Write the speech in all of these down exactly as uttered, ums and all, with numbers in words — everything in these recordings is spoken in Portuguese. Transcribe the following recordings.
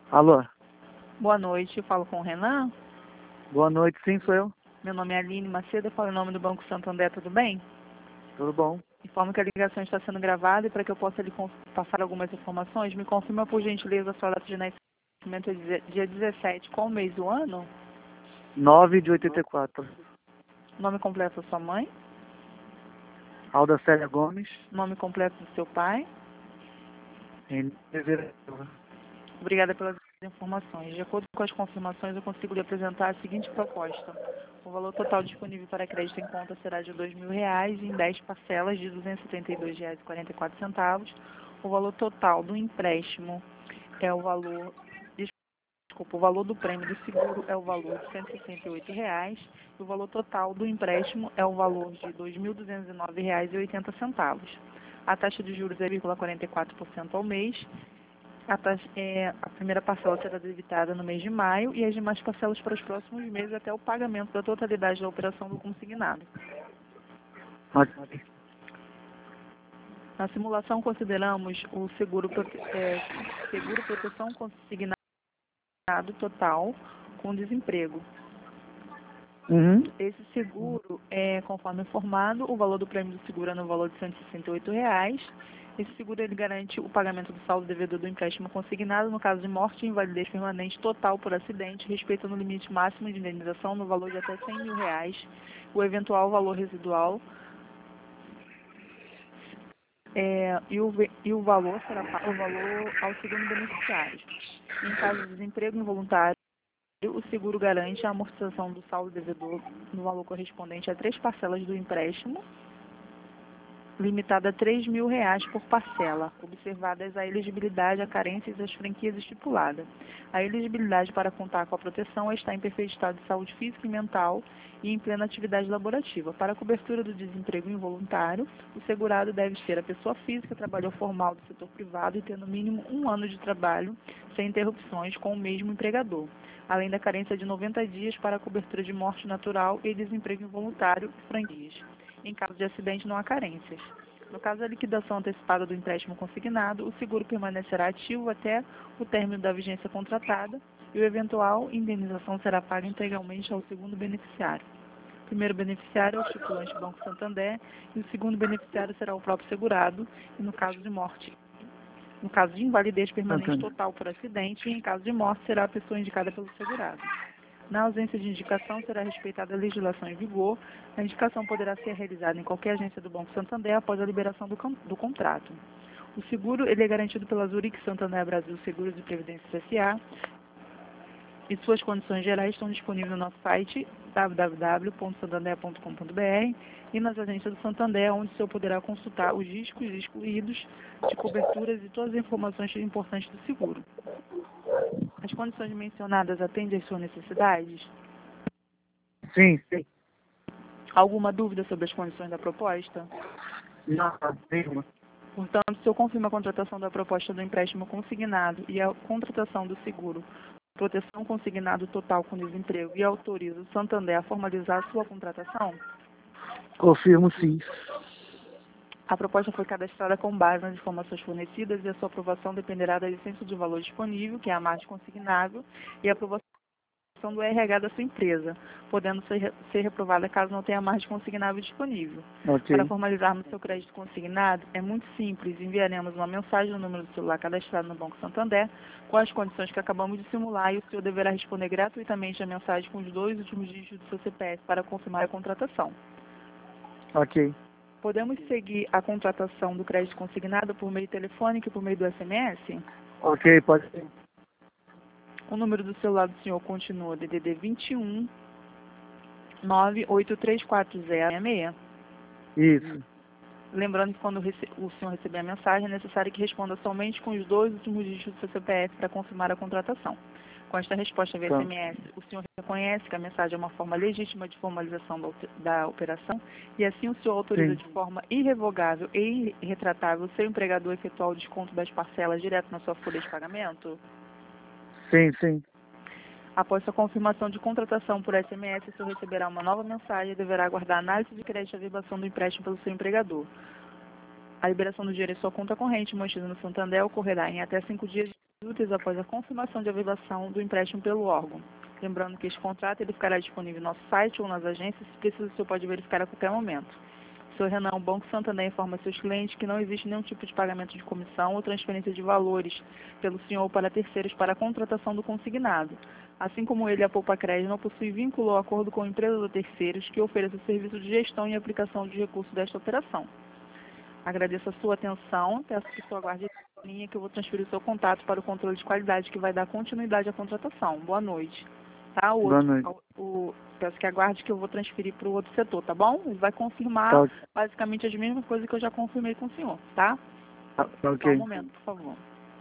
Alô, Boa noite, eu falo com o Renan. boa noite, sim, sou eu. Meu nome é Aline Macedo, eu falo em nome do Banco Santander, tudo bem? Tudo bom? Informo que a ligação está sendo gravada e para que eu possa lhe conf- passar algumas informações, me confirma por gentileza a sua data de nascimento, é deze- dia dezessete, qual o mês do ano? nove de oitenta e quatro. Nome completo da sua mãe, Alda Célia Gomes, nome completo do seu pai. em Oliveira Silva. Obrigada pelas informações. De acordo com as confirmações, eu consigo lhe apresentar a seguinte proposta. O valor total disponível para crédito em conta será de dois mil reais em dez parcelas de duzentos e setenta e dois reais e quarenta e quatro centavos. O valor total do empréstimo é o valor, desculpa, o valor do prêmio do seguro é o valor de cento e sessenta e oito reais e o valor total do empréstimo é o valor de dois mil duzentos e nove reais e oitenta centavos. A taxa de juros é zero vírgula quarenta e quatro por cento ao mês. A, taxa- é, a primeira parcela será debitada no mês de maio e as demais parcelas para os próximos meses até o pagamento da totalidade da operação do consignado. Ok. Na simulação, consideramos o seguro, prote- é, seguro proteção consignado total com desemprego. Uhum. Esse seguro, é, conforme informado, o valor do prêmio do seguro é no valor de cento e sessenta e oito reais. Esse seguro ele garante o pagamento do saldo devedor do empréstimo consignado no caso de morte e invalidez permanente total por acidente, respeitando o limite máximo de indenização no valor de até cem mil reais. O eventual valor residual é, e, o, ve- e o valor será pa- o valor ao segundo beneficiário. Em caso de desemprego involuntário, o seguro garante a amortização do saldo devedor no valor correspondente a três parcelas do empréstimo, limitada a três mil reais por parcela, observadas a elegibilidade, a carência e as franquias estipuladas. A elegibilidade para contar com a proteção é estar em perfeito estado de saúde física e mental e em plena atividade laborativa. Para a cobertura do desemprego involuntário, o segurado deve ser a pessoa física, trabalhador formal do setor privado e ter no mínimo um ano de trabalho sem interrupções com o mesmo empregador, além da carência de noventa dias para a cobertura de morte natural e desemprego involuntário e franquias. Em caso de acidente, não há carências. No caso da liquidação antecipada do empréstimo consignado, o seguro permanecerá ativo até o término da vigência contratada e o eventual indenização será paga integralmente ao segundo beneficiário. O primeiro beneficiário é o estipulante Banco Santander e o segundo beneficiário será o próprio segurado, e no caso de morte, no caso de invalidez permanente Entendi. total por acidente, e em caso de morte será a pessoa indicada pelo segurado. Na ausência de indicação, será respeitada a legislação em vigor. A indicação poderá ser realizada em qualquer agência do Banco Santander após a liberação do, con- do contrato. O seguro ele é garantido pela Zurich Santander Brasil Seguros e Previdência S A e suas condições gerais estão disponíveis no nosso site w w w ponto santander ponto com ponto b r e nas agências do Santander, onde o senhor poderá consultar os riscos excluídos de coberturas e todas as informações importantes do seguro. As condições mencionadas atendem às suas necessidades? Sim, sim. Alguma dúvida sobre as condições da proposta? Não, nenhuma. Portanto, se eu confirmo a contratação da proposta do empréstimo consignado e a contratação do seguro, proteção consignado total com desemprego e autorizo o Santander a formalizar a sua contratação, Confirmo sim. a proposta foi cadastrada com base nas informações fornecidas e a sua aprovação dependerá da licença de valor disponível, que é a margem consignável, e a aprovação do R H da sua empresa, podendo ser, ser reprovada caso não tenha margem consignável disponível. Para Ok. formalizarmos seu crédito consignado, é muito simples, enviaremos uma mensagem no número do celular cadastrado no Banco Santander, com as condições que acabamos de simular, e o senhor deverá responder gratuitamente a mensagem com os dois últimos dígitos do seu C P F para confirmar a contratação. Ok. Podemos seguir a contratação do crédito consignado por meio telefônico e por meio do S M S? Ok, pode ser. O número do celular do senhor continua D D D vinte e um, nove oito três quatro zero seis seis. Isso. Lembrando que quando rece- o senhor receber a mensagem, é necessário que responda somente com os dois últimos dígitos do seu C P F para confirmar a contratação. Com esta resposta via Tá. S M S, o senhor reconhece que a mensagem é uma forma legítima de formalização da, alter- da operação e assim o senhor autoriza Sim. de forma irrevogável e irretratável o seu empregador a efetuar o desconto das parcelas direto na sua folha de pagamento? Sim, sim. Após sua confirmação de contratação por S M S, o senhor receberá uma nova mensagem e deverá aguardar a análise de crédito e a verbação do empréstimo pelo seu empregador. A liberação do dinheiro em sua conta corrente mantida no Santander ocorrerá em até cinco dias úteis após a confirmação de averbação do empréstimo pelo órgão. Lembrando que este contrato ele ficará disponível no nosso site ou nas agências, se precisa, o senhor pode verificar a qualquer momento. senhor Renan, o Banco Santander informa a seus clientes que não existe nenhum tipo de pagamento de comissão ou transferência de valores pelo senhor ou para terceiros para a contratação do consignado. Assim como ele, a Poupa Crédito não possui vínculo ou acordo com empresas ou terceiros que ofereçam serviço de gestão e aplicação de recursos desta operação. Agradeço a sua atenção, peço que o senhor aguarde a linha que eu vou transferir o seu contato para o controle de qualidade que vai dar continuidade à contratação. Boa noite. Tá? O Boa outro, noite. o, peço que aguarde que eu vou transferir para o outro setor, tá bom? Ele vai confirmar Tá, basicamente as mesmas coisas que eu já confirmei com o senhor, tá? tá, tá Só um ok. momento, por favor.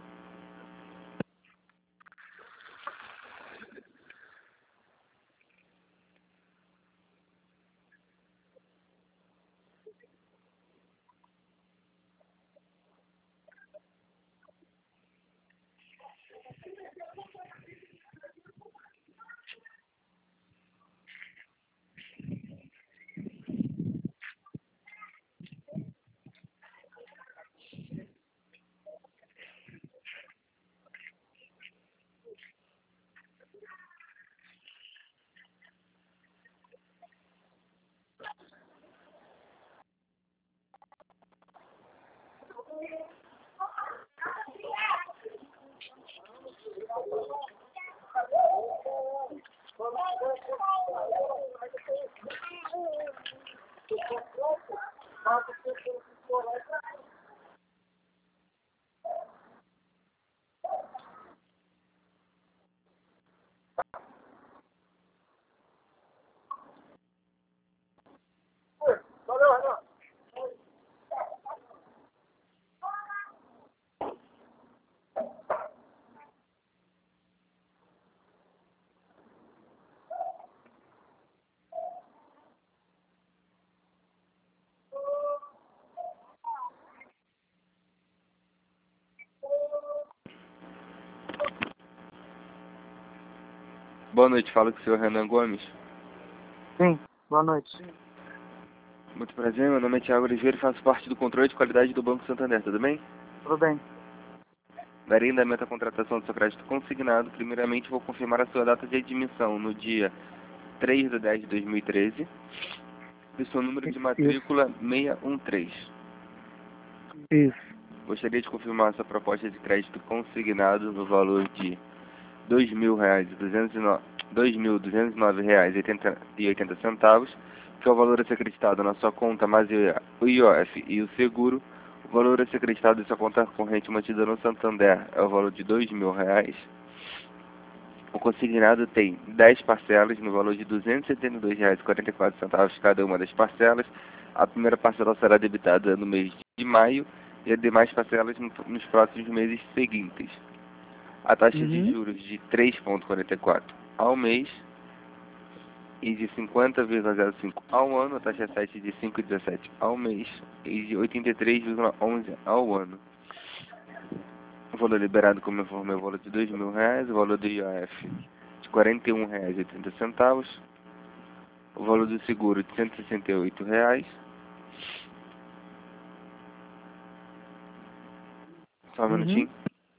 Boa noite, fala com o senhor Renan Gomes. Sim, boa noite. Muito prazer, meu nome é Thiago Oliveira e faço parte do controle de qualidade do Banco Santander, tudo bem? Tudo bem. Darei andamento à contratação do seu crédito consignado. Primeiramente, vou confirmar a sua data de admissão no dia três de dez de dois mil e treze e seu número de matrícula seiscentos e treze. Isso. Gostaria de confirmar a sua proposta de crédito consignado no valor de dois mil reais e duzentos e nove dois mil duzentos e nove reais e oitenta centavos, que é o valor a ser acreditado na sua conta, mais o I O F e o seguro. O valor a ser acreditado em sua conta corrente mantida no Santander é o valor de dois mil reais. O consignado tem dez parcelas no valor de duzentos e setenta e dois reais e quarenta e quatro centavos cada uma das parcelas. A primeira parcela será debitada no mês de maio e as demais parcelas nos próximos meses seguintes. A taxa Uhum. de juros de três vírgula quarenta e quatro ao mês e de cinquenta vírgula zero cinco ao ano, a taxa sete de cinco vírgula dezessete ao mês e de oitenta e três vírgula onze ao ano. O valor liberado, como eu informei, é o valor de dois mil reais, o valor do I O F de quarenta e um reais e oitenta centavos, o valor do seguro de cento e sessenta e oito reais. Só um Uhum. minutinho.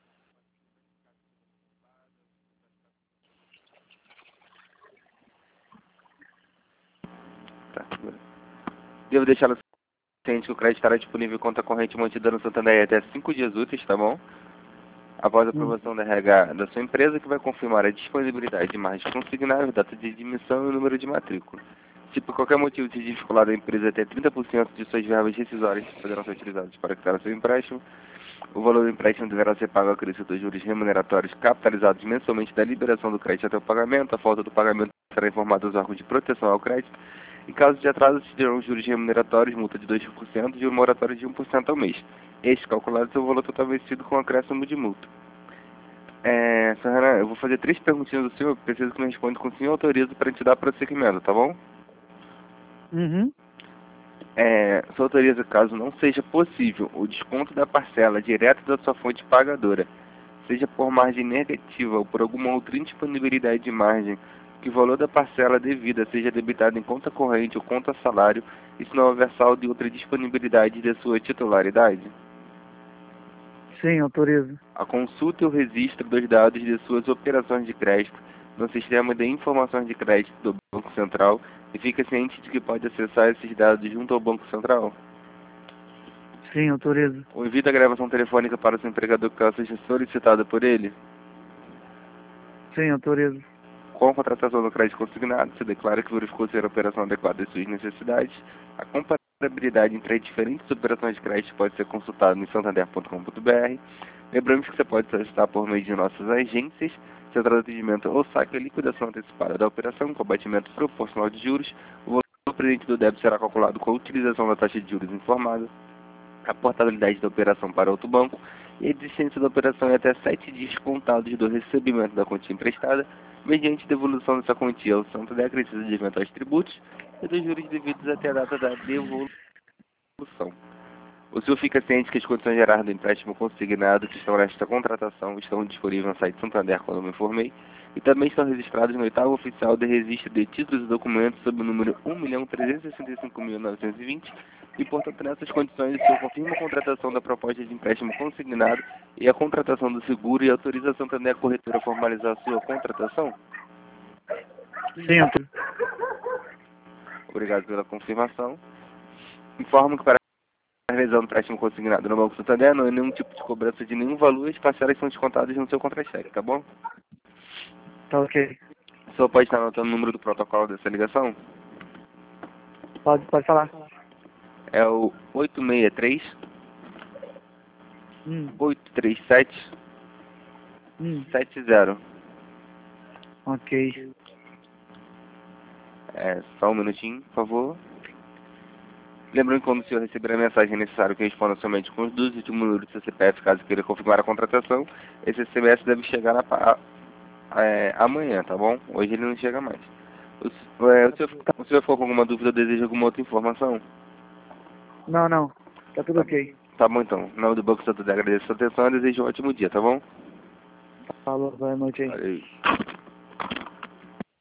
Tá. Devo deixar no ciente que o crédito estará disponível em conta corrente mantida no Santander até cinco dias úteis, tá bom? Após a aprovação da R H da sua empresa, que vai confirmar a disponibilidade de margens consignáveis, data de admissão e o número de matrícula. Se por qualquer motivo se desvincular da empresa, até trinta por cento de suas verbas rescisórias poderão ser utilizadas para quitar o seu empréstimo. O valor do empréstimo deverá ser pago ao acrescido dos juros remuneratórios capitalizados mensalmente da liberação do crédito até o pagamento. A falta do pagamento será informada aos órgãos de proteção ao crédito. Em caso de atraso, se terão juros remuneratórios, multa de dois por cento e juros moratórios de um por cento ao mês. Este calculado seu valor total vencido com acréscimo de multa. É, senhor Renan, eu vou fazer três perguntinhas do senhor, preciso que me responda com o senhor autoriza para te dar prosseguimento, tá bom? Uhum. É, só autoriza, caso não seja possível, o desconto da parcela direto da sua fonte pagadora, seja por margem negativa ou por alguma outra indisponibilidade de margem, que o valor da parcela devida seja debitado em conta corrente ou conta salário, e se não houver saldo e outra disponibilidade de sua titularidade. Sim, autorizo. A consulta e o registro dos dados de suas operações de crédito no sistema de informações de crédito do Banco Central e fica ciente de que pode acessar esses dados junto ao Banco Central. Sim, autorizo. O envio da gravação telefônica para o seu empregador que seja solicitada por ele. Sim, autorizo. Com a contratação do crédito consignado, se declara que verificou ser a operação adequada às suas necessidades. A comparabilidade entre as diferentes operações de crédito pode ser consultada no santander ponto com ponto br. Lembramos que você pode solicitar por meio de nossas agências, central de atendimento ou saque a liquidação antecipada da operação com abatimento proporcional de juros. O valor presente do débito será calculado com a utilização da taxa de juros informada, a portabilidade da operação para outro banco e a existência da operação é até sete dias contados do recebimento da quantia emprestada, mediante devolução dessa quantia ao Santander acrescido de eventuais tributos e dos juros devidos até a data da devolução. O senhor fica ciente que as condições gerais do empréstimo consignado que estão nesta contratação estão disponíveis no site Santander, quando eu me informei, e também estão registrados no oitavo oficial de registro de títulos e documentos sob o número um milhão trezentos e sessenta e cinco mil novecentos e vinte, e, portanto, nessas condições, o senhor confirma a contratação da proposta de empréstimo consignado e a contratação do seguro e autoriza a Santander Corretora a formalizar a sua contratação? Sim, autorizo. Obrigado pela confirmação. Informo que para realizar um empréstimo consignado no Banco Santander não há nenhum tipo de cobrança de nenhum valor e as parcelas são descontadas no seu contra-cheque, tá bom? Tá ok. O senhor pode estar anotando o número do protocolo dessa ligação? Pode, pode falar. É o oito seis três, Hum, oito três sete, hum, sete zero. ok. É, só um minutinho, por favor. Lembrando que quando o senhor receber a mensagem, é necessário que responda somente com os dois últimos números do seu C P F, caso queira confirmar a contratação. Esse S M S deve chegar na, pa- é, amanhã, tá bom? Hoje ele não chega mais. O, s- é, o, senhor, o senhor ficou com alguma dúvida ou deseja alguma outra informação? Não, não. Tá tudo ok. Tá bom então. Em nome do Banco Santander, agradeço a sua atenção e desejo um ótimo dia, tá bom? Falou, boa noite aí. Valeu.